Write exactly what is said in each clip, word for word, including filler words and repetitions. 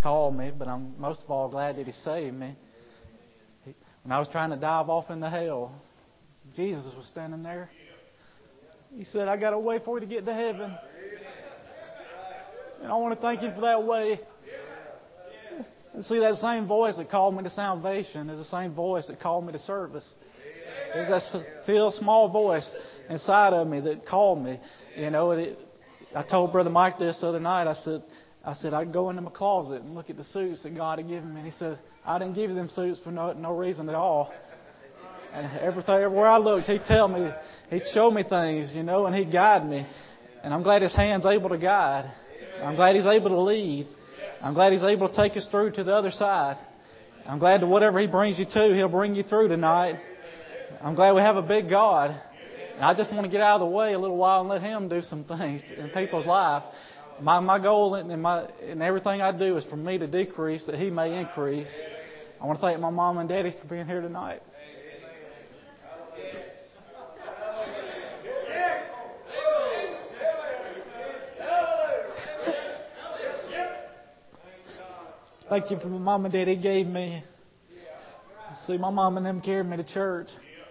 called me, but I'm most of all glad that He saved me. He, when I was trying to dive off into hell, Jesus was standing there. He said, I got a way for you to get to heaven. And I want to thank Him for that way. And see, that same voice that called me to salvation is the same voice that called me to service. There's that still small voice inside of me that called me. You know, it, I told Brother Mike this the other night. I said, I said I'd go into my closet and look at the suits that God had given me. And He said, I didn't give you them suits for no, no reason at all. And everything, everywhere I looked, He'd tell me, He'd show me things, you know, and He'd guide me. And I'm glad His hand's able to guide. I'm glad He's able to lead. I'm glad He's able to take us through to the other side. I'm glad that whatever He brings you to, He'll bring you through tonight. I'm glad we have a big God. And I just want to get out of the way a little while and let Him do some things in people's life. My my goal and my and everything I do is for me to decrease that He may increase. I want to thank my mom and daddy for being here tonight. Thank you for the mom and dad He gave me. See, my mom and them carried me to church.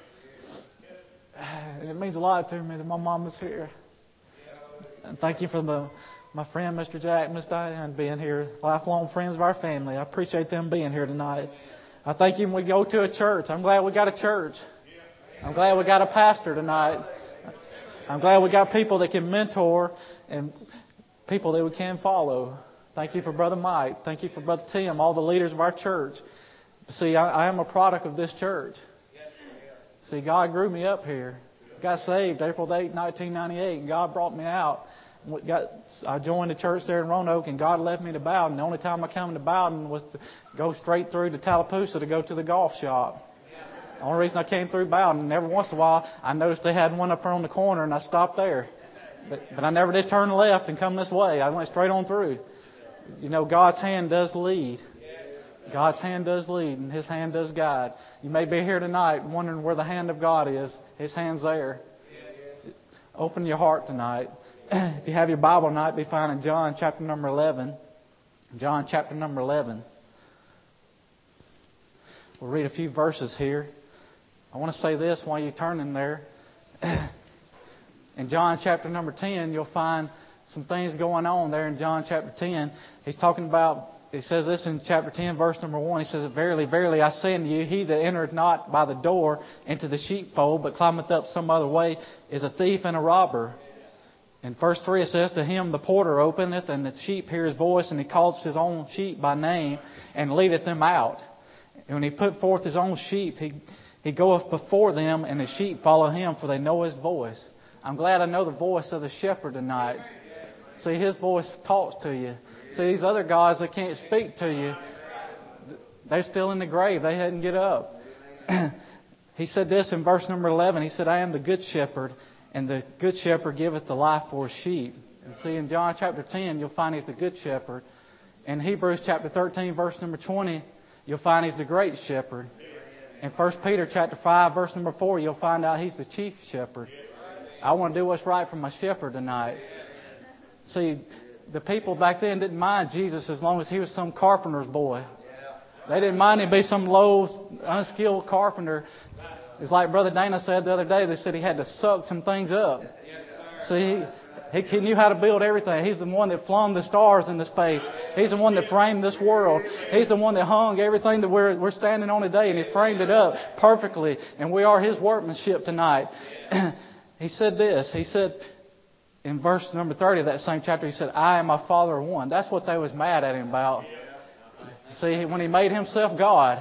And it means a lot to me that my mom is here. And thank you for the my friend, Mister Jack and Miss Diane, being here. Lifelong friends of our family. I appreciate them being here tonight. I thank you when we go to a church. I'm glad we got a church. I'm glad we got a pastor tonight. I'm glad we got people that can mentor and people that we can follow. Thank you for Brother Mike. Thank you for Brother Tim, all the leaders of our church. See, I, I am a product of this church. See, God grew me up here. Got saved April eighth, nineteen ninety-eight, and God brought me out. Got, I joined the church there in Roanoke, and God led me to Bowden. The only time I came to Bowden was to go straight through to Tallapoosa to go to the golf shop. The only reason I came through Bowden, and every once in a while, I noticed they had one up there on the corner, and I stopped there. But, but I never did turn left and come this way. I went straight on through. You know, God's hand does lead. God's hand does lead, and His hand does guide. You may be here tonight wondering where the hand of God is. His hand's there. Open your heart tonight. If you have your Bible tonight, be found in John chapter number eleven. John chapter number eleven. We'll read a few verses here. I want to say this while you're turning there. In John chapter number ten, you'll find some things going on there in John chapter ten. He's talking about, he says this in chapter ten, verse number one. He says, Verily, verily, I say unto you, he that entereth not by the door into the sheepfold, but climbeth up some other way, is a thief and a robber. In verse three it says, To him the porter openeth, and the sheep hear his voice, and he calleth his own sheep by name, and leadeth them out. And when he put forth his own sheep, he, he goeth before them, and the sheep follow him, for they know his voice. I'm glad I know the voice of the shepherd tonight. See, His voice talks to you. See, these other guys that can't speak to you, they're still in the grave. They hadn't get up. He said this in verse number eleven. He said, I am the good shepherd, and the good shepherd giveth the life for his sheep. And see, in John chapter ten, you'll find He's the good shepherd. In Hebrews chapter thirteen, verse number twenty, you'll find He's the great shepherd. In First Peter chapter five, verse number four, you'll find out He's the chief shepherd. I want to do what's right for my shepherd tonight. See, the people back then didn't mind Jesus as long as He was some carpenter's boy. They didn't mind Him be some low, unskilled carpenter. It's like Brother Dana said the other day. They said he had to suck some things up. See, he, he knew how to build everything. He's the one that flung the stars into space. He's the one that framed this world. He's the one that hung everything that we're, we're standing on today, and He framed it up perfectly. And we are His workmanship tonight. He said this. He said, in verse number thirty of that same chapter, He said, I and my Father are one. That's what they was mad at Him about. See, when He made Himself God,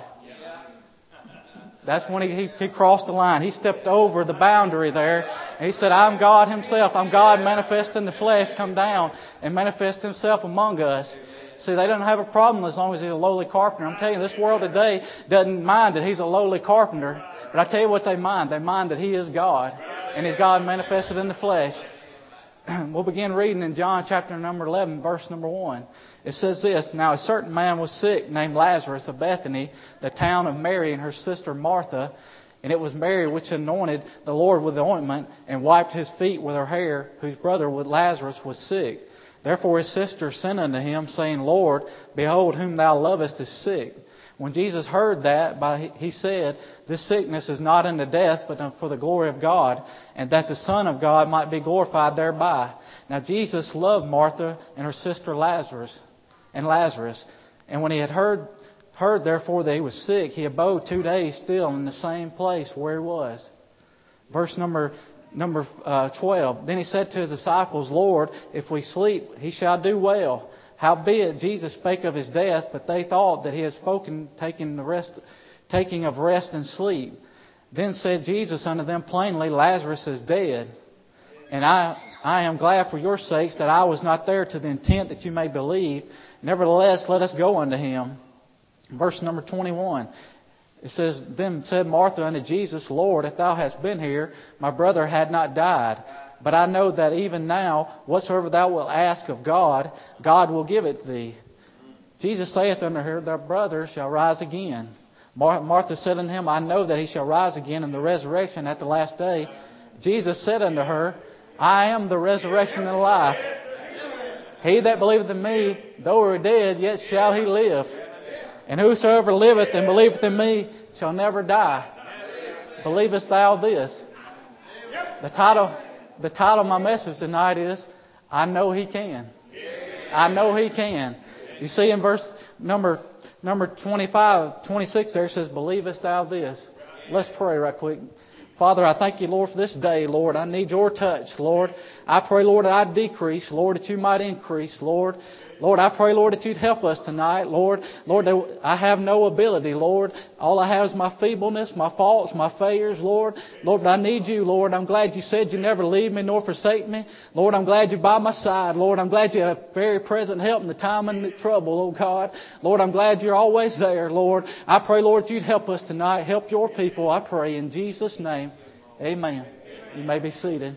that's when he, he, he crossed the line. He stepped over the boundary there. And He said, I'm God Himself. I'm God manifest in the flesh, come down and manifest Himself among us. See, they don't have a problem as long as He's a lowly carpenter. I'm telling you, this world today doesn't mind that He's a lowly carpenter. But I tell you what they mind. They mind that He is God. And He's God manifested in the flesh. We'll begin reading in John chapter number eleven, verse number one. It says this, Now a certain man was sick, named Lazarus of Bethany, the town of Mary and her sister Martha. And it was Mary which anointed the Lord with the ointment and wiped His feet with her hair, whose brother with Lazarus was sick. Therefore his sister sent unto him, saying, Lord, behold, whom thou lovest is sick. When Jesus heard that, by, he said, This sickness is not unto death, but for the glory of God, and that the Son of God might be glorified thereby. Now Jesus loved Martha and her sister Lazarus, and Lazarus. And when he had heard, heard therefore that he was sick, he abode two days still in the same place where he was. Verse number number uh, twelve. Then he said to his disciples, Lord, if we sleep, he shall do well. Howbeit Jesus spake of his death, but they thought that he had spoken taking the rest, taking of rest and sleep. Then said Jesus unto them plainly, Lazarus is dead, and I I am glad for your sakes that I was not there, to the intent that you may believe. Nevertheless, let us go unto him. Verse number twenty-one. It says, Then said Martha unto Jesus, Lord, if thou hadst been here, my brother had not died. But I know that even now, whatsoever thou wilt ask of God, God will give it thee. Jesus saith unto her, Thy brother shall rise again. Martha said unto him, I know that he shall rise again in the resurrection at the last day. Jesus said unto her, I am the resurrection and the life. He that believeth in me, though he were dead, yet shall he live. And whosoever liveth and believeth in me shall never die. Believest thou this? The title, the title of my message tonight is, I know he can. I know he can. You see in verse number number twenty-five, twenty-six there it says, Believest thou this? Let's pray right quick. Father, I thank you, Lord, for this day, Lord. I need your touch, Lord. I pray, Lord, that I decrease, Lord, that you might increase, Lord. Lord, I pray, Lord, that you'd help us tonight, Lord. Lord, that I have no ability, Lord. All I have is my feebleness, my faults, my failures, Lord. Lord, but I need you, Lord. I'm glad you said you never leave me nor forsake me. Lord, I'm glad you're by my side, Lord. I'm glad you're a very present help in the time of the trouble, oh God. Lord, I'm glad you're always there, Lord. I pray, Lord, that you'd help us tonight. Help your people, I pray, in Jesus' name. Amen. You may be seated.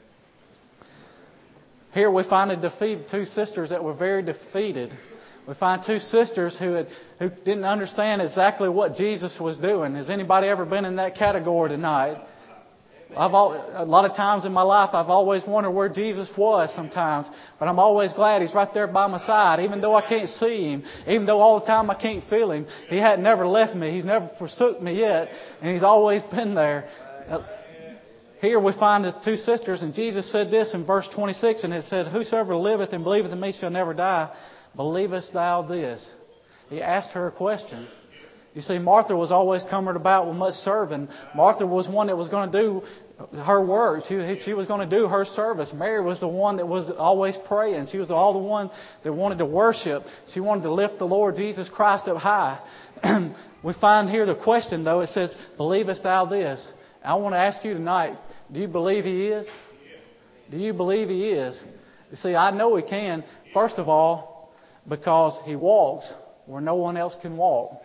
Here we find a defeated two sisters that were very defeated. We find two sisters who had, who didn't understand exactly what Jesus was doing. Has anybody ever been in that category tonight? I've all, a lot of times in my life I've always wondered where Jesus was sometimes, but I'm always glad He's right there by my side, even though I can't see Him, even though all the time I can't feel Him. He had never left me. He's never forsook me yet, and He's always been there. Here we find the two sisters, and Jesus said this in verse twenty-six, and it said, Whosoever liveth and believeth in me shall never die. Believest thou this? He asked her a question. You see, Martha was always coming about with much serving. Martha was one that was going to do her work. She, she was going to do her service. Mary was the one that was always praying. She was all the one that wanted to worship. She wanted to lift the Lord Jesus Christ up high. We find here the question, though. It says, Believest thou this? I want to ask you tonight, do you believe He is? Do you believe He is? You see, I know He can, first of all, because He walks where no one else can walk.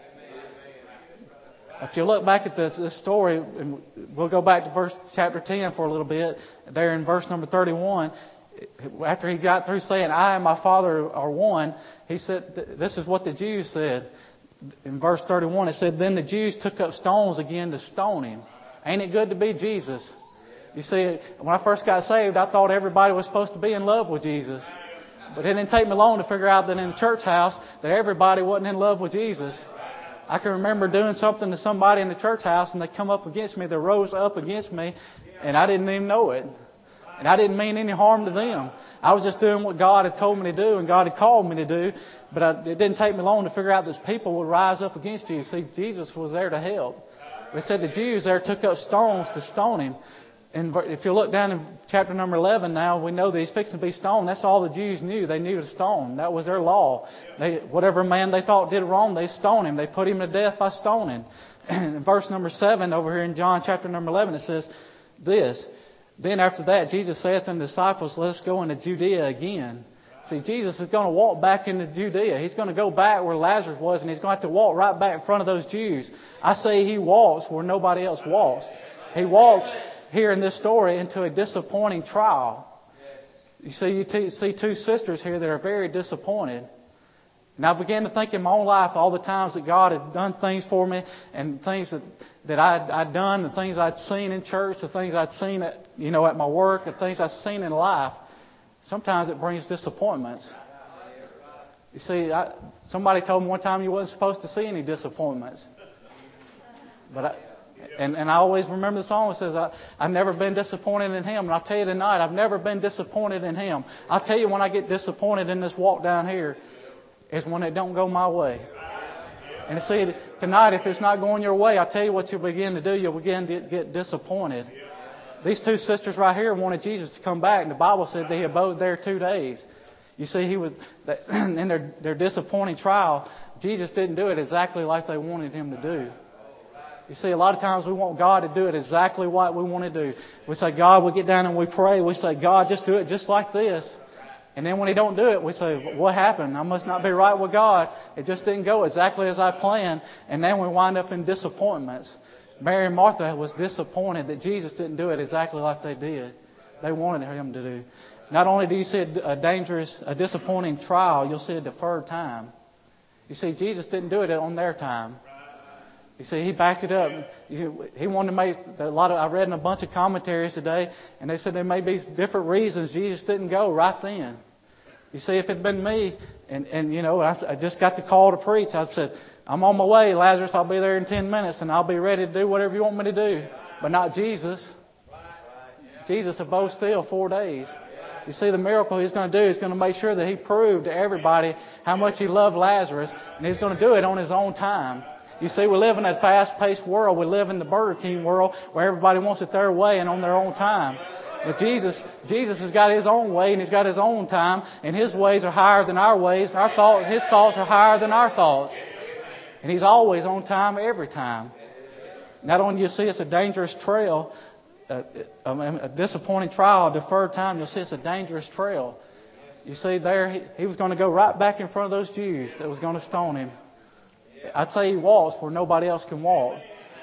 If you look back at this, this story, and we'll go back to verse chapter ten for a little bit, there in verse number thirty-one, after He got through saying, I and my Father are one, He said, this is what the Jews said. In verse thirty-one, it said, Then the Jews took up stones again to stone Him. Ain't it good to be Jesus? You see, when I first got saved, I thought everybody was supposed to be in love with Jesus. But it didn't take me long to figure out that in the church house that everybody wasn't in love with Jesus. I can remember doing something to somebody in the church house and they come up against me, they rose up against me, and I didn't even know it. And I didn't mean any harm to them. I was just doing what God had told me to do and God had called me to do. But I, it didn't take me long to figure out that people would rise up against you. See, Jesus was there to help. They said the Jews there took up stones to stone Him. And if you look down in chapter number eleven now, we know that He's fixing to be stoned. That's all the Jews knew. They knew to stone. That was their law. They, whatever man they thought did wrong, they stoned him. They put him to death by stoning. In verse number seven over here in John chapter number eleven, it says this. Then after that, Jesus saith unto the disciples, Let us go into Judea again. See, Jesus is going to walk back into Judea. He's going to go back where Lazarus was, and He's going to have to walk right back in front of those Jews. I say He walks where nobody else walks. He walks here in this story into a disappointing trial. You see, you t- see two sisters here that are very disappointed. And I began to think in my own life all the times that God had done things for me and things that, that I'd, I'd done, the things I'd seen in church, the things I'd seen at, you know, at my work, the things I'd seen in life. Sometimes it brings disappointments. You see, I, somebody told me one time you wasn't supposed to see any disappointments. But I, and, and I always remember the song that says, I, I've never been disappointed in Him. And I'll tell you tonight, I've never been disappointed in Him. I'll tell you when I get disappointed in this walk down here is when it don't go my way. And see, tonight, if it's not going your way, I'll tell you what you'll begin to do. You'll begin to get disappointed. These two sisters right here wanted Jesus to come back. And the Bible said that He abode there two days. You see, He was in their, their disappointing trial, Jesus didn't do it exactly like they wanted Him to do. You see, a lot of times we want God to do it exactly what we want to do. We say, God, we get down and we pray. We say, God, just do it just like this. And then when He don't do it, we say, what happened? I must not be right with God. It just didn't go exactly as I planned. And then we wind up in disappointments. Mary and Martha was disappointed that Jesus didn't do it exactly like they did. They wanted Him to do. Not only do you see a dangerous, a disappointing trial, you'll see a deferred time. You see, Jesus didn't do it on their time. You see, He backed it up. He wanted to make a lot of. I read in a bunch of commentaries today, and they said there may be different reasons Jesus didn't go right then. You see, if it had been me, and, and you know, I, I just got the call to preach, I'd said, I'm on my way, Lazarus. I'll be there in ten minutes, and I'll be ready to do whatever you want me to do. But not Jesus. Jesus abode still four days. You see, the miracle He's going to do is going to make sure that He proved to everybody how much He loved Lazarus, and He's going to do it on His own time. You see, we live in a fast-paced world. We live in the Burger King world where everybody wants it their way and on their own time. But Jesus, Jesus has got His own way and He's got His own time, and His ways are higher than our ways, and our thought, His thoughts are higher than our thoughts. And He's always on time every time. Not only do you see it's a dangerous trail, a, a, a disappointing trial, a deferred time, you'll see it's a dangerous trail. You see there, he, he was going to go right back in front of those Jews that was going to stone Him. I'd say He walks where nobody else can walk.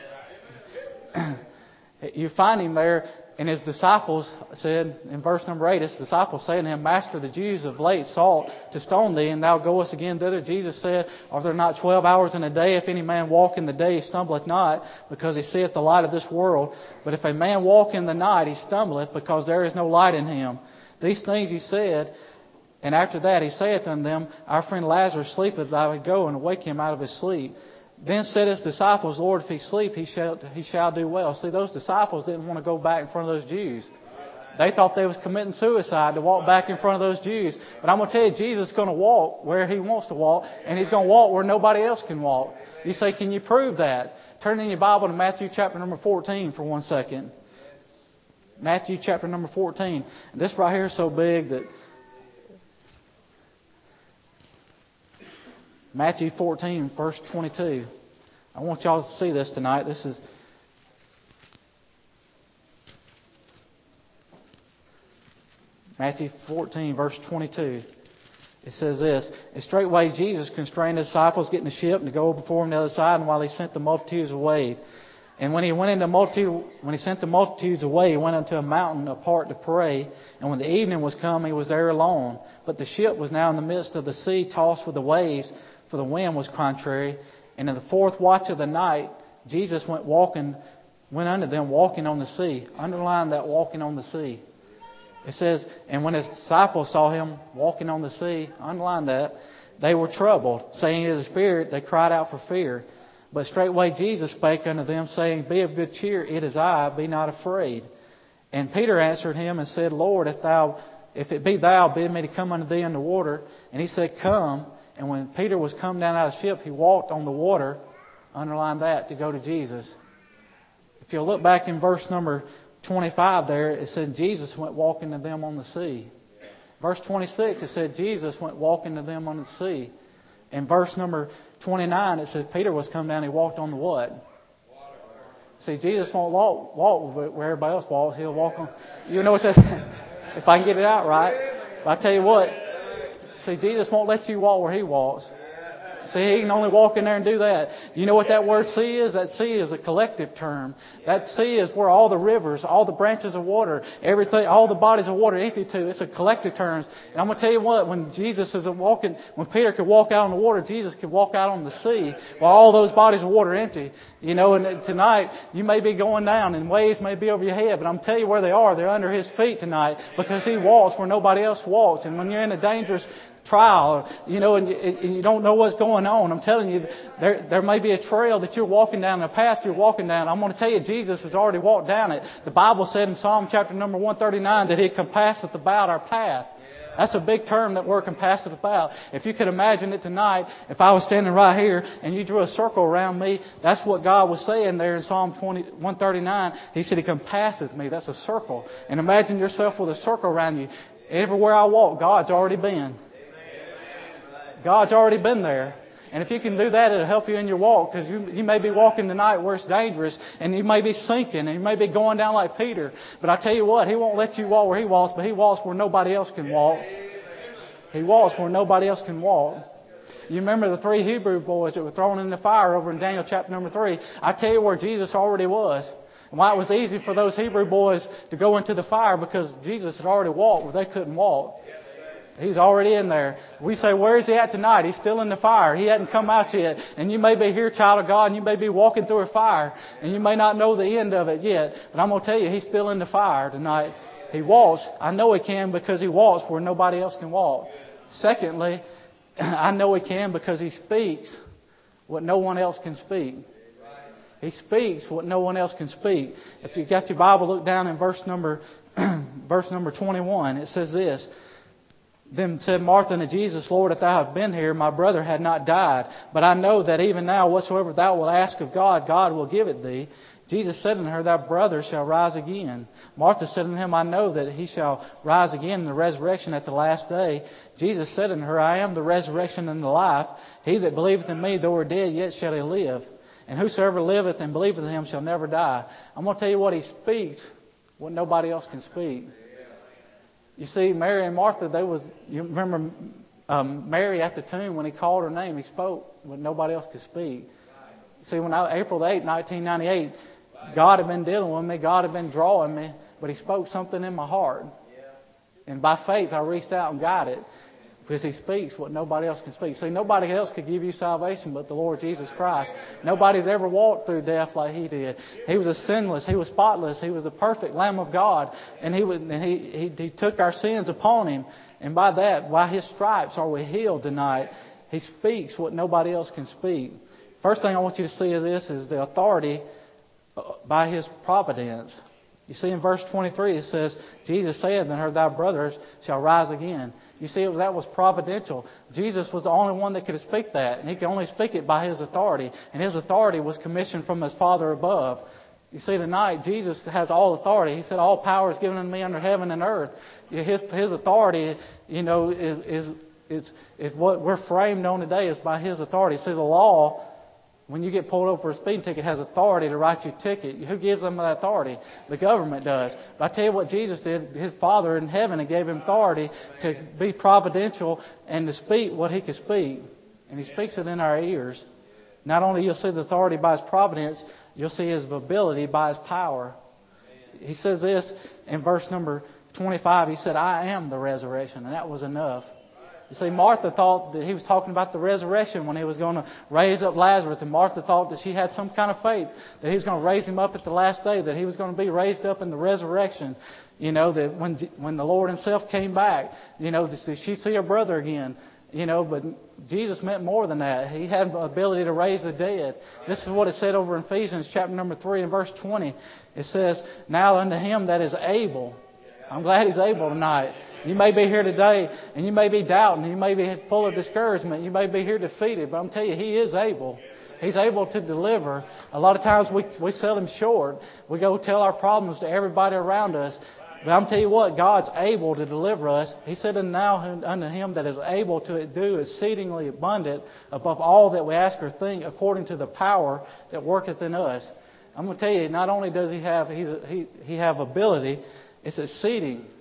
You find Him there, and His disciples said, in verse number eight, His disciples saying to Him, Master, the Jews of late sought to stone Thee, and Thou goest again thither. Jesus said, Are there not twelve hours in a day? If any man walk in the day, he stumbleth not, because he seeth the light of this world. But if a man walk in the night, he stumbleth, because there is no light in him. These things He said, and after that He saith unto them, Our friend Lazarus sleepeth, I would go and awake him out of his sleep. Then said His disciples, Lord, if he sleep, he shall, he shall do well. See, those disciples didn't want to go back in front of those Jews. They thought they was committing suicide to walk back in front of those Jews. But I'm going to tell you, Jesus is going to walk where He wants to walk, and He's going to walk where nobody else can walk. You say, can you prove that? Turn in your Bible to Matthew chapter number fourteen for one second. Matthew chapter number fourteen. This right here is so big that Matthew fourteen, verse twenty-two. I want y'all to see this tonight. This is Matthew fourteen, verse twenty-two. It says this, And straightway Jesus constrained His disciples, get in the ship, and to go before Him to the other side, and while He sent the multitudes away. And when He went into multitude, when He sent the multitudes away, He went unto a mountain apart to pray. And when the evening was come, He was there alone. But the ship was now in the midst of the sea, tossed with the waves, for the wind was contrary. And in the fourth watch of the night, Jesus went walking, went unto them walking on the sea. Underline that, walking on the sea. It says, and when His disciples saw Him walking on the sea, underline that, they were troubled, saying it is a spirit. They cried out for fear. But straightway Jesus spake unto them, saying, Be of good cheer, it is I, be not afraid. And Peter answered Him and said, Lord, if thou, if it be Thou, bid me to come unto Thee in the water. And He said, Come. And when Peter was come down out of the ship, he walked on the water, underline that, to go to Jesus. If you'll look back in verse number twenty-five there, it said Jesus went walking to them on the sea. Verse twenty-six, it said Jesus went walking to them on the sea. In verse number twenty-nine, it said Peter was come down, he walked on the what? See, Jesus won't walk, walk where everybody else walks. He'll walk on. You know what that? If I can get it out right. But I tell you what. See, Jesus won't let you walk where He walks. See, he can only walk in there and do that. You know what that word sea is? That sea is a collective term. That sea is where all the rivers, all the branches of water, everything, all the bodies of water empty to. It's a collective term. And I'm going to tell you what, when Jesus is walking, when Peter could walk out on the water, Jesus could walk out on the sea while all those bodies of water are empty. You know, and tonight you may be going down and waves may be over your head, but I'm telling you where they are. They're under His feet tonight because He walks where nobody else walks. And when you're in a dangerous trial, you know, and you, and you don't know what's going on, I'm telling you, there there may be a trail that you're walking down, a path you're walking down. I'm going to tell you, Jesus has already walked down it. The Bible said in Psalm chapter number one thirty-nine that He compasseth about our path. That's a big term, that word compasseth about. If you could imagine it tonight, if I was standing right here and you drew a circle around me, that's what God was saying there in Psalm one thirty-nine. He said He compasseth me. That's a circle. And imagine yourself with a circle around you. Everywhere I walk, God's already been. God's already been there. And if you can do that, it'll help you in your walk, because you, you may be walking tonight where it's dangerous and you may be sinking and you may be going down like Peter. But I tell you what, He won't let you walk where He walks, but He walks where nobody else can walk. He walks where nobody else can walk. You remember the three Hebrew boys that were thrown in the fire over in Daniel chapter number three. I tell you where Jesus already was. And why it was easy for those Hebrew boys to go into the fire, because Jesus had already walked where they couldn't walk. He's already in there. We say, where is He at tonight? He's still in the fire. He hadn't come out yet. And you may be here, child of God, and you may be walking through a fire. And you may not know the end of it yet. But I'm going to tell you, He's still in the fire tonight. He walks. I know He can because He walks where nobody else can walk. Secondly, I know He can because He speaks what no one else can speak. He speaks what no one else can speak. If you've got your Bible, look down in verse number, verse number twenty-one. It says this. Then said Martha unto Jesus, Lord, if Thou have been here, my brother had not died. But I know that even now whatsoever Thou wilt ask of God, God will give it Thee. Jesus said unto her, Thy brother shall rise again. Martha said unto Him, I know that he shall rise again in the resurrection at the last day. Jesus said unto her, I am the resurrection and the life. He that believeth in Me, though he are dead, yet shall he live. And whosoever liveth and believeth in Him shall never die. I'm going to tell you what, He speaks what nobody else can speak. You see, Mary and Martha, they was, you remember um, Mary at the tomb, when He called her name, He spoke what nobody else could speak. See, when I, April the eighth, nineteen ninety-eight, God had been dealing with me, God had been drawing me, but He spoke something in my heart. And by faith, I reached out and got it. Because He speaks what nobody else can speak. See, nobody else could give you salvation but the Lord Jesus Christ. Nobody's ever walked through death like He did. He was a sinless. He was spotless. He was a perfect Lamb of God. And He would, and he, he, he took our sins upon Him. And by that, by His stripes are we healed tonight. He speaks what nobody else can speak. First thing I want you to see of this is the authority by His providence. You see in verse twenty-three it says, Jesus said unto her, Thy brothers shall rise again. You see, that was providential. Jesus was the only one that could speak that. And He could only speak it by His authority. And His authority was commissioned from His Father above. You see, tonight, Jesus has all authority. He said, all power is given unto Me under heaven and earth. His, his authority, you know, is, is, is, is what we're framed on today is by His authority. See, the law, when you get pulled over for a speeding ticket, has authority to write you a ticket. Who gives them that authority? The government does. But I tell you what Jesus did. His Father in heaven gave Him authority to be providential and to speak what He could speak. And He speaks it in our ears. Not only you'll see the authority by His providence, you'll see His ability by His power. He says this in verse number twenty-five. He said, I am the resurrection. And that was enough. You see, Martha thought that He was talking about the resurrection when He was going to raise up Lazarus. And Martha thought that she had some kind of faith that He was going to raise him up at the last day, that He was going to be raised up in the resurrection. You know, that when when the Lord Himself came back, you know, she'd see her brother again. You know, but Jesus meant more than that. He had the ability to raise the dead. This is what it said over in Ephesians chapter number three and verse twenty. It says, now unto Him that is able. I'm glad He's able tonight. You may be here today and you may be doubting. You may be full of discouragement. You may be here defeated. But I'm telling you, He is able. He's able to deliver. A lot of times we, we sell Him short. We go tell our problems to everybody around us. But I'm telling you what, God's able to deliver us. He said, and now unto Him that is able to do exceedingly abundant above all that we ask or think, according to the power that worketh in us. I'm going to tell you, not only does He have He's, He, he have ability, it's exceeding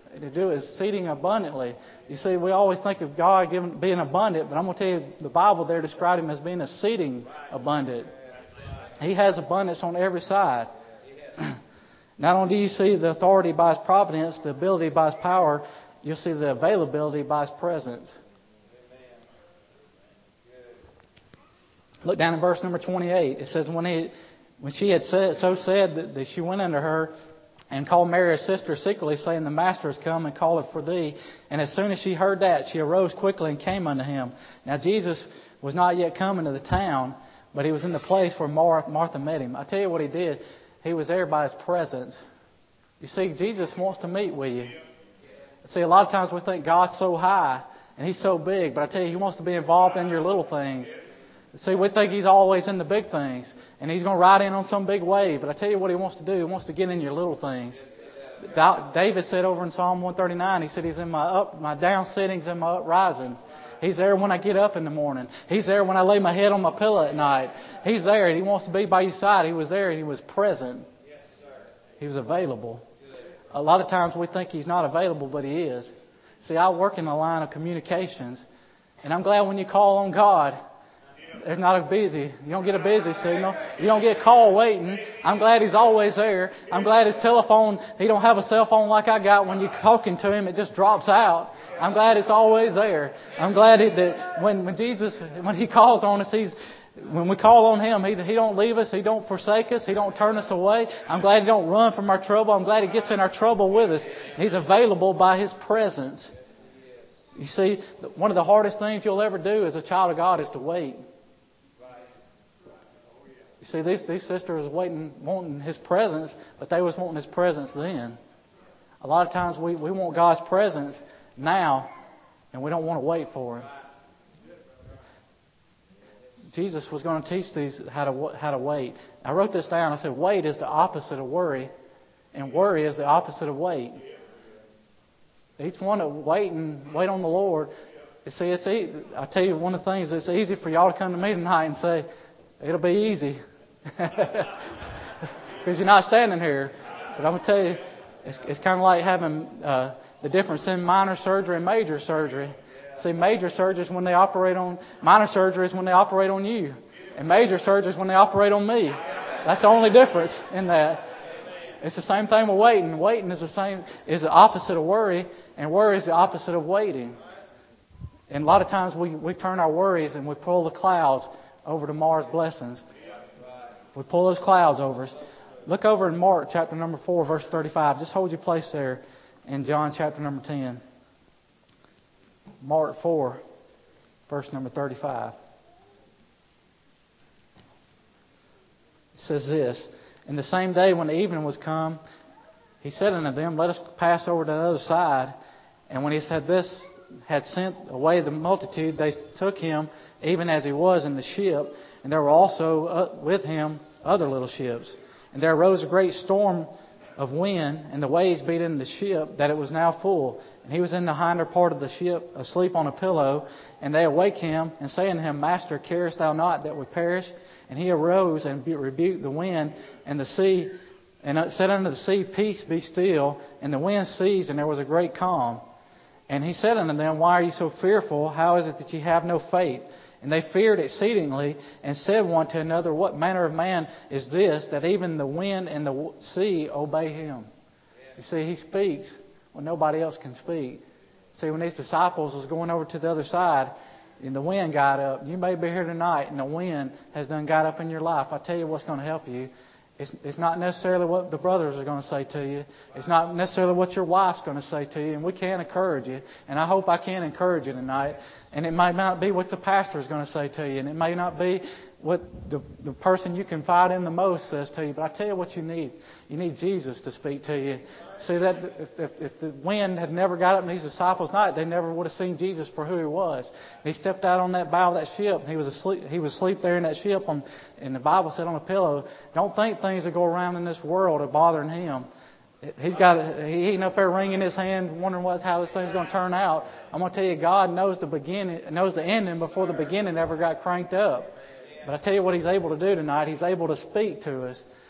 to do is exceeding abundantly. You see, we always think of God giving, being abundant, but I'm going to tell you, the Bible there described Him as being exceeding abundant. He has abundance on every side. Not only do you see the authority by His providence, the ability by His power, you'll see the availability by His presence. Look down in verse number twenty-eight. It says, when he, when she had said, so said that, that she went unto her and called Mary her sister secretly, saying, the Master has come and calleth for thee. And as soon as she heard that, she arose quickly and came unto Him. Now Jesus was not yet come into the town, but He was in the place where Martha met Him. I tell you what He did. He was there by His presence. You see, Jesus wants to meet with you. See, a lot of times we think God's so high and He's so big, but I tell you, He wants to be involved in your little things. See, we think He's always in the big things, and He's going to ride in on some big wave. But I tell you what He wants to do. He wants to get in your little things. David said over in Psalm one thirty-nine, he said, He's in my up, my down sittings and my uprisings. He's there when I get up in the morning. He's there when I lay my head on my pillow at night. He's there, and He wants to be by your side. He was there, and He was present. He was available. A lot of times we think He's not available, but He is. See, I work in the line of communications, and I'm glad when you call on God, there's not a busy. You don't get a busy signal. You don't get a call waiting. I'm glad He's always there. I'm glad His telephone, He don't have a cell phone like I got. When you're talking to Him, it just drops out. I'm glad it's always there. I'm glad that when, when Jesus, when He calls on us, He's, when we call on Him, He, He don't leave us. He don't forsake us. He don't turn us away. I'm glad He don't run from our trouble. I'm glad He gets in our trouble with us. He's available by His presence. You see, one of the hardest things you'll ever do as a child of God is to wait. You see, these, these sisters was waiting, wanting His presence, but they was wanting His presence then. A lot of times we, we want God's presence now, and we don't want to wait for Him. Jesus was going to teach these how to how to wait. I wrote this down. I said, wait is the opposite of worry, and worry is the opposite of wait. Each one of wait and wait on the Lord. You see, it's easy. I tell you, one of the things, it's easy for y'all to come to me tonight and say, it'll be easy. Because you're not standing here. But I'm going to tell you, it's, it's kind of like having uh, the difference in minor surgery and major surgery. See, major surgeries when they operate on, minor surgery is when they operate on you. And major surgery is when they operate on me. That's the only difference in that. It's the same thing with waiting. Waiting is the same, is the opposite of worry, and worry is the opposite of waiting. And a lot of times we, we turn our worries and we pull the clouds over tomorrow's blessings. We pull those clouds over us. Look over in Mark chapter number four, verse thirty-five. Just hold your place there in John chapter number ten. Mark four, verse number thirty-five. It says this, and the same day when the evening was come, He said unto them, let us pass over to the other side. And when He said this, had sent away the multitude, they took Him even as He was in the ship. And there were also uh, with Him other little ships. And there arose a great storm of wind, and the waves beat into the ship, that it was now full. And He was in the hinder part of the ship, asleep on a pillow. And they awake Him, and say unto Him, Master, carest Thou not that we perish? And He arose and rebuked the wind and the sea, and said unto the sea, Peace, be still. And the wind ceased, and there was a great calm. And He said unto them, Why are ye so fearful? How is it that ye have no faith? And they feared exceedingly, and said one to another, What manner of man is this, that even the wind and the sea obey Him? You see, He speaks when nobody else can speak. See, when these disciples was going over to the other side, and the wind got up, you may be here tonight, and the wind has done got up in your life. I tell you what's going to help you. It's, it's not necessarily what the brothers are going to say to you. It's not necessarily what your wife's going to say to you. And we can encourage you. And I hope I can encourage you tonight. And it might not be what the pastor is going to say to you. And it may not be what the, the person you confide in the most says to you. But I tell you what you need. You need Jesus to speak to you. See, that if, if, if the wind had never got up in these disciples' night, they never would have seen Jesus for who He was. And He stepped out on that bow of that ship. And he was asleep. He was asleep there in that ship. On, and the Bible said on a pillow, don't think things that go around in this world are bothering Him. He's got. He ain't up there wringing his hands, wondering what how this thing's going to turn out. I'm going to tell you, God knows the beginning, knows the ending before the beginning ever got cranked up. But I tell you what He's able to do tonight. He's able to speak to us.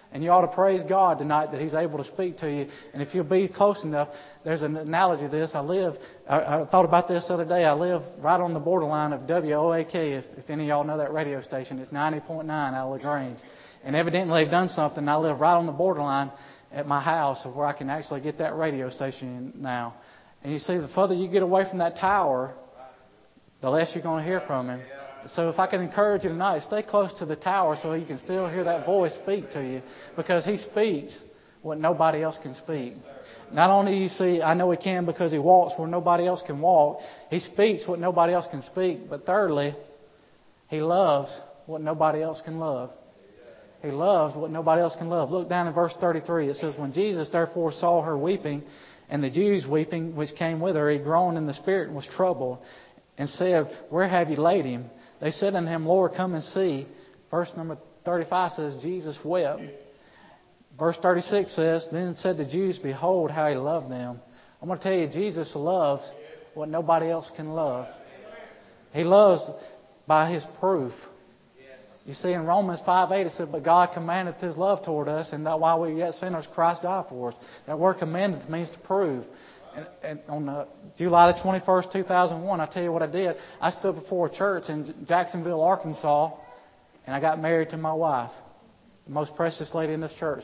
And you ought to praise God tonight that He's able to speak to you. And if you'll be close enough, there's an analogy to this. I live, I, I thought about this the other day. I live right on the borderline of W O A K, if, if any of y'all know that radio station. It's ninety point nine out of LaGrange. And evidently they've done something. I live right on the borderline at my house of where I can actually get that radio station now. And you see, the further you get away from that tower, the less you're going to hear from Him. So if I can encourage you tonight, stay close to the tower so you can still hear that voice speak to you, because He speaks what nobody else can speak. Not only you see, I know He can because He walks where nobody else can walk. He speaks what nobody else can speak. But thirdly, He loves what nobody else can love. He loves what nobody else can love. Look down in verse thirty-three. It says, "When Jesus therefore saw her weeping, and the Jews weeping which came with her, He groaned in the spirit and was troubled, and said, Where have you laid Him? They said unto Him, Lord, come and see." Verse number thirty-five says, Jesus wept. Verse thirty-six says, "Then said the Jews, Behold, how He loved them." I'm going to tell you, Jesus loves what nobody else can love. He loves by His proof. You see, in Romans five eight, it said, "But God commandeth His love toward us, and that while we were yet sinners, Christ died for us." That word commandeth means to prove. And, and on the July the twenty-first, two thousand one, I tell you what I did. I stood before a church in Jacksonville, Arkansas, and I got married to my wife, the most precious lady in this church.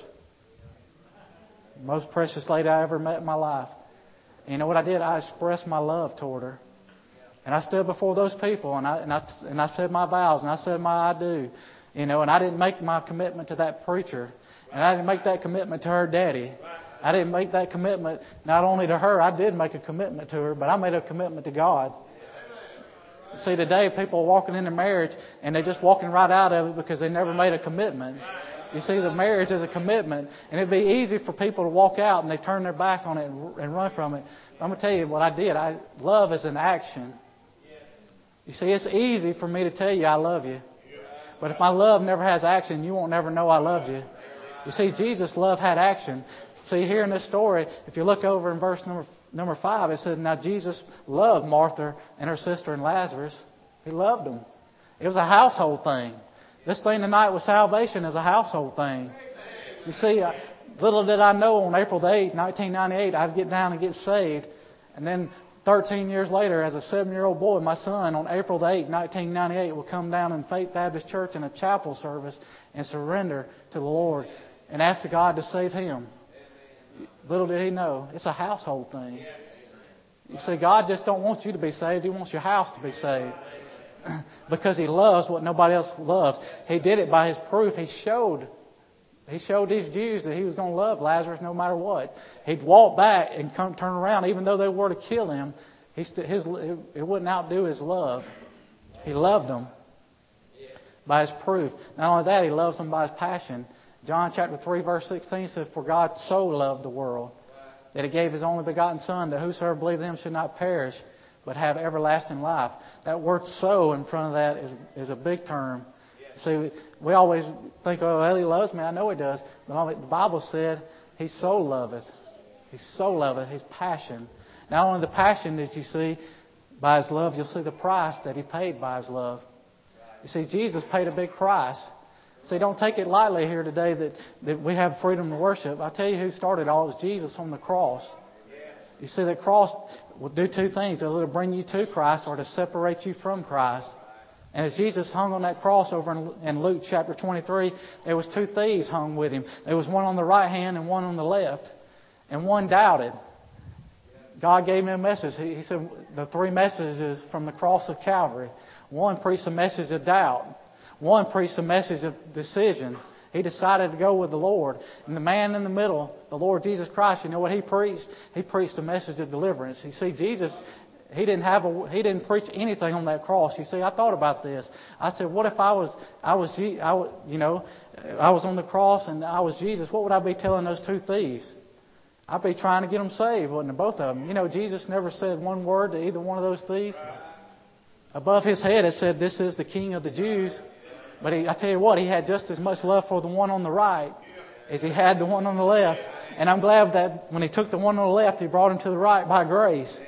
The most precious lady I ever met in my life. And you know what I did? I expressed my love toward her. And I stood before those people, and I, and I, and I said my vows, and I said my I do. You know, and I didn't make my commitment to that preacher. And I didn't make that commitment to her daddy. I didn't make that commitment not only to her. I did make a commitment to her, but I made a commitment to God. See, today people are walking into marriage and they're just walking right out of it because they never made a commitment. You see, the marriage is a commitment, and it'd be easy for people to walk out and they turn their back on it and, and run from it. I'm going to tell you what I did. I love is an action. You see, it's easy for me to tell you I love you, but if my love never has action, you won't never know I loved you. You see, Jesus' love had action. See, here in this story, if you look over in verse number number five, it says, "Now Jesus loved Martha and her sister and Lazarus." He loved them. It was a household thing. This thing tonight with salvation is a household thing. You see, little did I know on April the eighth, nineteen ninety-eight, I'd get down and get saved. And then thirteen years later, as a seven-year-old boy, my son, on April the eighth, nineteen ninety-eight, will come down in Faith Baptist Church in a chapel service and surrender to the Lord and ask God to save him. Little did he know, it's a household thing. You see, God just don't want you to be saved. He wants your house to be saved. Because He loves what nobody else loves. He did it by His proof. He showed He showed these Jews that He was going to love Lazarus no matter what. He'd walk back and come turn around. Even though they were to kill him, he st- his, it wouldn't outdo His love. He loved them by His proof. Not only that, He loves them by His passion. John chapter three verse sixteen says, "For God so loved the world that He gave His only begotten Son, that whosoever believes in Him should not perish, but have everlasting life." That word "so" in front of that is is a big term. See, we always think, "Oh, well, He loves me." I know He does. But the Bible said He so loveth. He so loveth. His passion. Not only the passion that you see by His love, you'll see the price that He paid by His love. You see, Jesus paid a big price. See, don't take it lightly here today that, that we have freedom to worship. I'll tell you who started all. It was Jesus on the cross. You see, the cross will do two things. It'll bring you to Christ or to separate you from Christ. And as Jesus hung on that cross over in, in Luke chapter twenty-three, there was two thieves hung with Him. There was one on the right hand and one on the left. And one doubted. God gave him a message. He, he said the three messages from the cross of Calvary. One preached a message of doubt. One preached a message of decision. He decided to go with the Lord. And the man in the middle, the Lord Jesus Christ, you know what He preached? He preached a message of deliverance. You see, Jesus, He didn't have a, He didn't preach anything on that cross. You see, I thought about this. I said, what if I was, I was, I was, you know, I was on the cross and I was Jesus? What would I be telling those two thieves? I'd be trying to get them saved, wouldn't I? Both of them. You know, Jesus never said one word to either one of those thieves. Above His head, it said, "This is the King of the Jews." But he, I tell you what, He had just as much love for the one on the right as He had the one on the left. And I'm glad that when He took the one on the left, He brought him to the right by grace.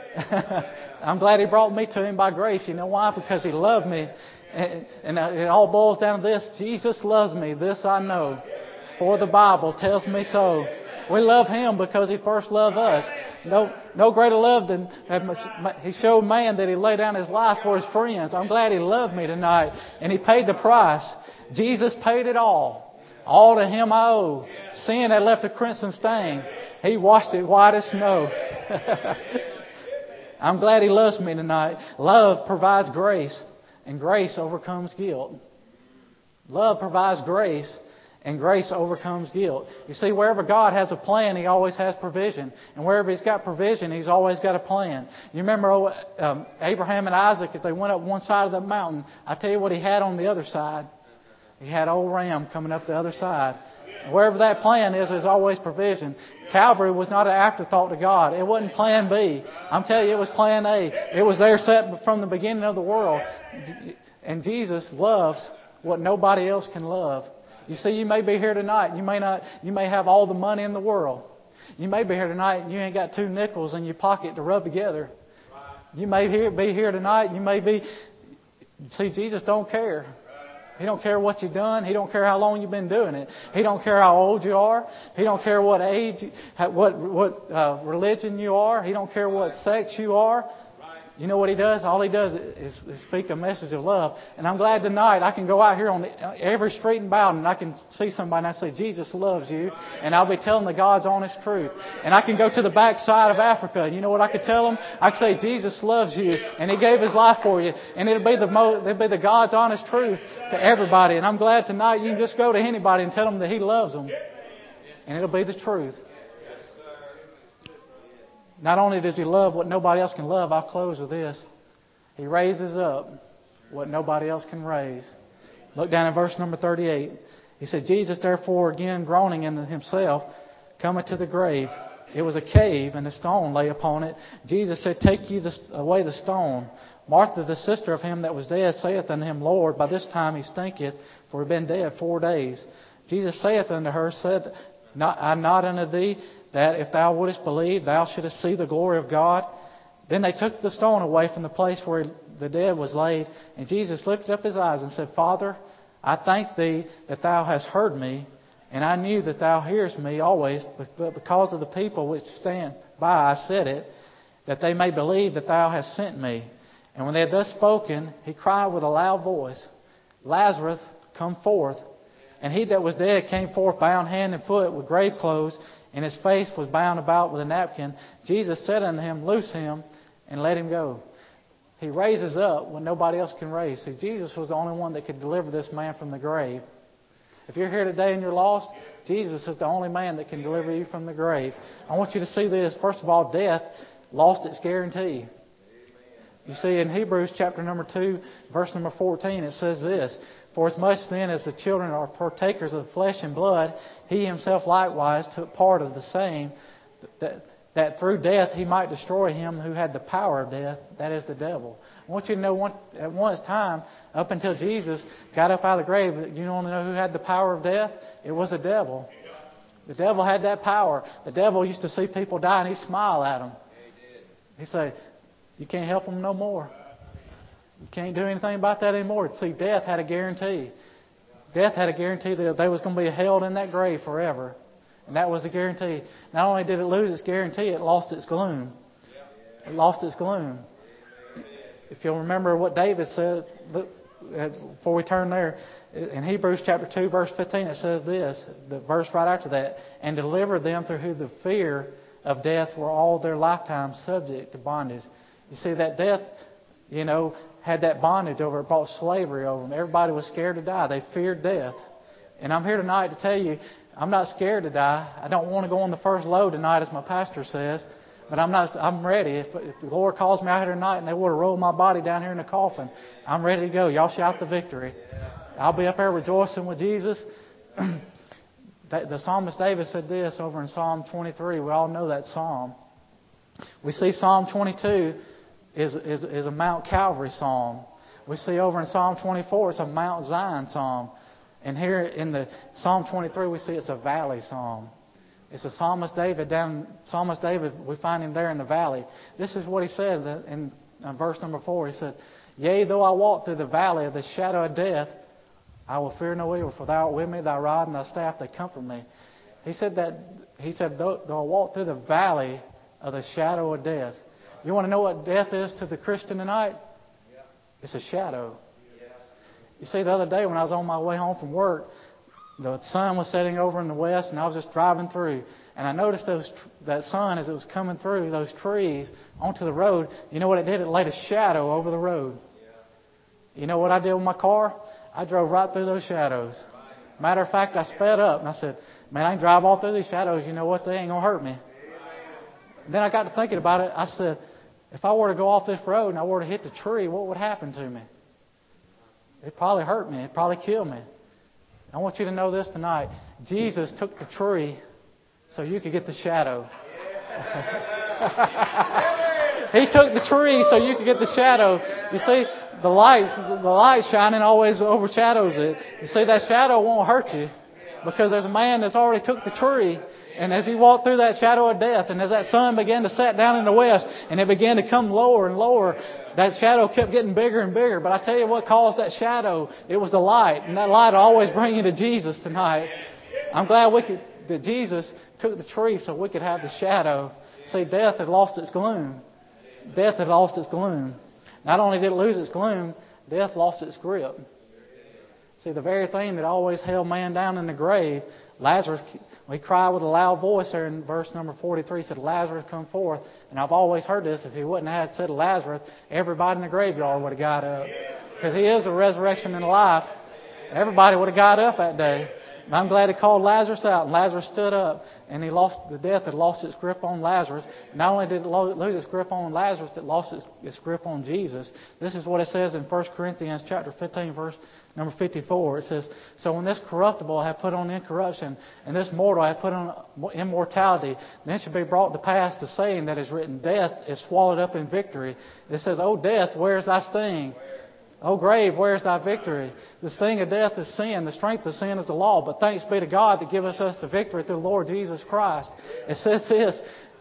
I'm glad He brought me to Him by grace. You know why? Because He loved me. And, and it all boils down to this. Jesus loves me. This I know. For the Bible tells me so. We love Him because He first loved us. No, no greater love than He showed man that He laid down His life for His friends. I'm glad He loved me tonight, and He paid the price. Jesus paid it all. All to Him I owe. Sin had left a crimson stain. He washed it white as snow. I'm glad He loves me tonight. Love provides grace, and grace overcomes guilt. Love provides grace, and grace overcomes guilt. You see, wherever God has a plan, He always has provision. And wherever He's got provision, He's always got a plan. You remember um, Abraham and Isaac, if they went up one side of the mountain, I tell you what He had on the other side. He had old Ram coming up the other side. And wherever that plan is, there's always provision. Calvary was not an afterthought to God. It wasn't plan B. I'm telling you, it was plan A. It was there set from the beginning of the world. And Jesus loves what nobody else can love. You see, you may be here tonight. You may not. You may have all the money in the world. You may be here tonight and you ain't got two nickels in your pocket to rub together. You may be here tonight. You may be. See, Jesus don't care. He don't care what you've done. He don't care how long you've been doing it. He don't care how old you are. He don't care what age, what what uh, religion you are. He don't care what sex you are. You know what He does? All He does is, is speak a message of love. And I'm glad tonight I can go out here on the, every street in Bowden and I can see somebody and I say, Jesus loves you. And I'll be telling the God's honest truth. And I can go to the back side of Africa. And you know what I could tell them? I could say, Jesus loves you. And He gave His life for you. And it'll be the mo- it'll be the God's honest truth to everybody. And I'm glad tonight you can just go to anybody and tell them that He loves them. And it'll be the truth. Not only does He love what nobody else can love, I'll close with this. He raises up what nobody else can raise. Look down at verse number thirty-eight. He said, Jesus therefore again groaning in himself, cometh to the grave. It was a cave, and a stone lay upon it. Jesus said, Take ye the, away the stone. Martha, the sister of him that was dead, saith unto him, Lord, by this time he stinketh, for he had been dead four days. Jesus saith unto her, Said not, I not unto thee, that if thou wouldest believe, thou shouldest see the glory of God? Then they took the stone away from the place where the dead was laid. And Jesus lifted up His eyes and said, Father, I thank Thee that Thou hast heard me, and I knew that Thou hearest me always, but because of the people which stand by, I said it, that they may believe that Thou hast sent me. And when they had thus spoken, He cried with a loud voice, Lazarus, come forth. And he that was dead came forth, bound hand and foot with grave clothes, and his face was bound about with a napkin. Jesus said unto him, Loose him, and let him go. He raises up when nobody else can raise. See, Jesus was the only one that could deliver this man from the grave. If you're here today and you're lost, Jesus is the only man that can deliver you from the grave. I want you to see this. First of all, death lost its guarantee. You see, in Hebrews chapter number two, verse number fourteen, it says this, For as much then as the children are partakers of flesh and blood, He Himself likewise took part of the same, that, that through death He might destroy him who had the power of death, that is the devil. I want you to know one, at one time, up until Jesus got up out of the grave, you want to know who had the power of death? It was the devil. The devil had that power. The devil used to see people die and he'd smile at them. He'd say, You can't help them no more. You can't do anything about that anymore. See, death had a guarantee. Death had a guarantee that they was going to be held in that grave forever. And that was the guarantee. Not only did it lose its guarantee, it lost its gloom. It lost its gloom. If you'll remember what David said, before we turn there, in Hebrews chapter two, verse fifteen, it says this, the verse right after that, And delivered them through the fear of death were all their lifetime subject to bondage. You see, that death, you know, had that bondage over it, brought slavery over them. Everybody was scared to die. They feared death. And I'm here tonight to tell you, I'm not scared to die. I don't want to go on the first load tonight, as my pastor says. But I'm not. I'm ready. If, if the Lord calls me out here tonight and they want to roll my body down here in a coffin, I'm ready to go. Y'all shout the victory. I'll be up there rejoicing with Jesus. The psalmist David said this over in Psalm twenty-three. We all know that psalm. We see Psalm twenty-two is, is, is a Mount Calvary psalm. We see over in Psalm twenty-four, it's a Mount Zion psalm. And here in the Psalm twenty-three, we see it's a valley psalm. It's a psalmist David down. Psalmist David, we find him there in the valley. This is what he says in, in verse number four. He said, Yea, though I walk through the valley of the shadow of death, I will fear no evil, for thou art with me, thy rod and thy staff, they comfort me. He said that, he said, though, though I walk through the valley of the shadow of death. You want to know what death is to the Christian tonight? It's a shadow. You see, the other day when I was on my way home from work, the sun was setting over in the west, and I was just driving through. And I noticed those that sun, as it was coming through those trees onto the road, you know what it did? It laid a shadow over the road. You know what I did with my car? I drove right through those shadows. Matter of fact, I sped up, and I said, man, I can drive all through these shadows. You know what? They ain't going to hurt me. And then I got to thinking about it. I said, if I were to go off this road and I were to hit the tree, what would happen to me? It'd probably hurt me. It'd probably kill me. I want you to know this tonight. Jesus took the tree so you could get the shadow. He took the tree so you could get the shadow. You see, the light, the light shining always overshadows it. You see, that shadow won't hurt you because there's a man that's already took the tree. And as he walked through that shadow of death, and as that sun began to set down in the west, and it began to come lower and lower, that shadow kept getting bigger and bigger. But I tell you what caused that shadow. It was the light. And that light will always bring you to Jesus tonight. I'm glad we could, that Jesus took the tree so we could have the shadow. See, death had lost its gloom. Death had lost its gloom. Not only did it lose its gloom, death lost its grip. See, the very thing that always held man down in the grave, Lazarus, we cried with a loud voice there in verse number forty-three, said, Lazarus, come forth. And I've always heard this, if he wouldn't have said Lazarus, everybody in the graveyard would have got up. Because he is the resurrection and life. Everybody would have got up that day. And I'm glad he called Lazarus out, and Lazarus stood up, and he lost the death had lost its grip on Lazarus. Not only did it lose its grip on Lazarus, it lost its, its grip on Jesus. This is what it says in First Corinthians chapter fifteen, verse number fifty-four. It says, so when this corruptible hath put on incorruption, and this mortal hath put on immortality, then shall be brought to pass the saying that is written, death is swallowed up in victory. It says, O death, where is thy sting? O grave, where is thy victory? The sting of death is sin. The strength of sin is the law. But thanks be to God that giveth us the victory through the Lord Jesus Christ. It says this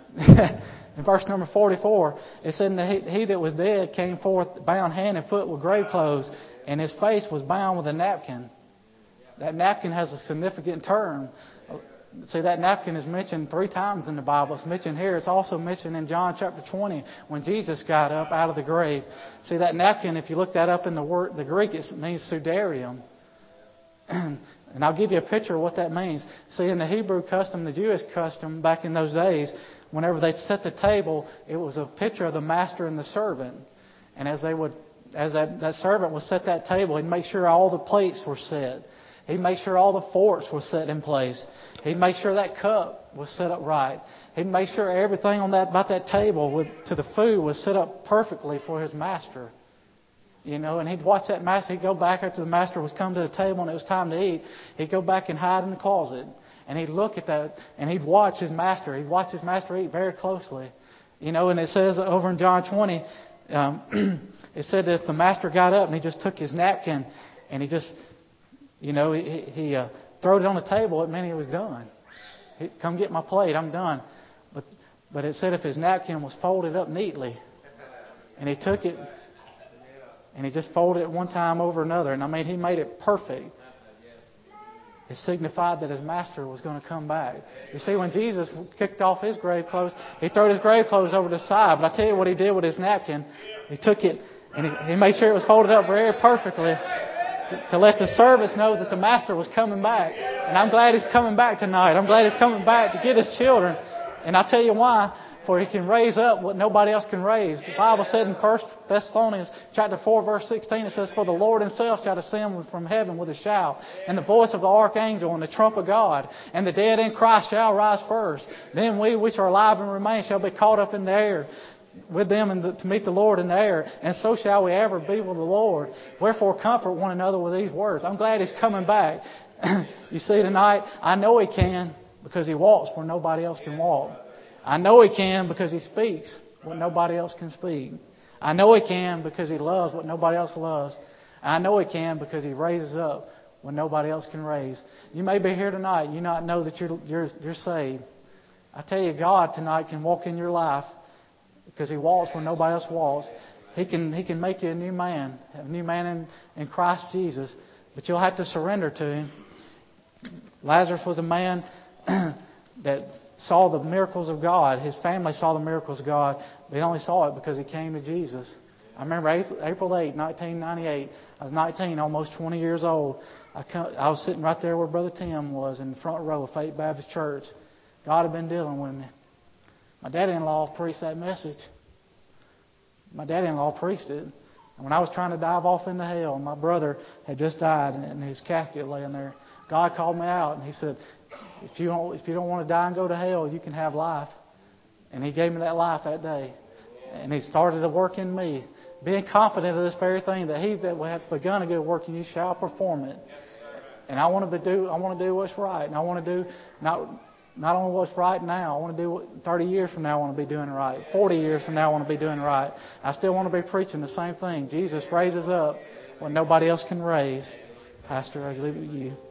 in verse number forty-four. It said, he, he that was dead came forth bound hand and foot with grave clothes, and his face was bound with a napkin. That napkin has a significant term. See, that napkin is mentioned three times in the Bible. It's mentioned here. It's also mentioned in John chapter twenty when Jesus got up out of the grave. See, that napkin, if you look that up in the word, the Greek, it means sudarium. And I'll give you a picture of what that means. See, in the Hebrew custom, the Jewish custom back in those days, whenever they'd set the table, it was a picture of the master and the servant. And as they would, as that, that servant would set that table, he'd make sure all the plates were set. He'd make sure all the forks were set in place. He'd make sure that cup was set up right. He'd make sure everything on that about that table with, to the food was set up perfectly for his master. You know, and he'd watch that master. He'd go back after the master was come to the table and it was time to eat. He'd go back and hide in the closet. And he'd look at that and he'd watch his master. He'd watch his master eat very closely. You know, and it says over in John twenty, um, it said that if the master got up and he just took his napkin and he just... You know, he, he uh, throwed it on the table, it meant he was done. He, come get my plate, I'm done. But but it said if his napkin was folded up neatly, and he took it, and he just folded it one time over another, and I mean, he made it perfect. It signified that his master was going to come back. You see, when Jesus kicked off his grave clothes, he threw his grave clothes over the side. But I tell you what he did with his napkin. He took it, and he, he made sure it was folded up very perfectly. To, to let the servants know that the master was coming back. And I'm glad he's coming back tonight. I'm glad he's coming back to get his children. And I'll tell you why. For he can raise up what nobody else can raise. The Bible said in First Thessalonians chapter four, verse sixteen, it says, for the Lord himself shall descend from heaven with a shout, and the voice of the archangel, and the trump of God. And the dead in Christ shall rise first. Then we which are alive and remain shall be caught up in the air with them and the, to meet the Lord in the air, and so shall we ever be with the Lord. Wherefore comfort one another with these words. I'm glad he's coming back. You see tonight, I know he can because he walks where nobody else can walk. I know he can because he speaks what nobody else can speak. I know he can because he loves what nobody else loves. I know he can because he raises up what nobody else can raise. You may be here tonight and you not know that you're, you're, you're saved. I tell you, God tonight can walk in your life because he walks where nobody else walks. He can he can make you a new man, a new man in, in Christ Jesus. But you'll have to surrender to Him. Lazarus was a man that saw the miracles of God. His family saw the miracles of God. But he only saw it because he came to Jesus. I remember April eighth, nineteen ninety-eight. I was nineteen, almost twenty years old. I, come, I was sitting right there where Brother Tim was in the front row of Faith Baptist Church. God had been dealing with me. My daddy-in-law preached that message. My daddy-in-law preached it. And when I was trying to dive off into hell, my brother had just died in his casket laying there. God called me out and He said, if you don't, if you don't want to die and go to hell, you can have life. And He gave me that life that day. And He started to work in me, being confident of this very thing, that He that hath begun a good work in you shall perform it. And I want to do, I want to do what's right, and I want to do not not only what's right now. I want to do what thirty years from now I want to be doing right. forty years from now I want to be doing right. I still want to be preaching the same thing. Jesus raises up when nobody else can raise. Pastor, I leave it to you.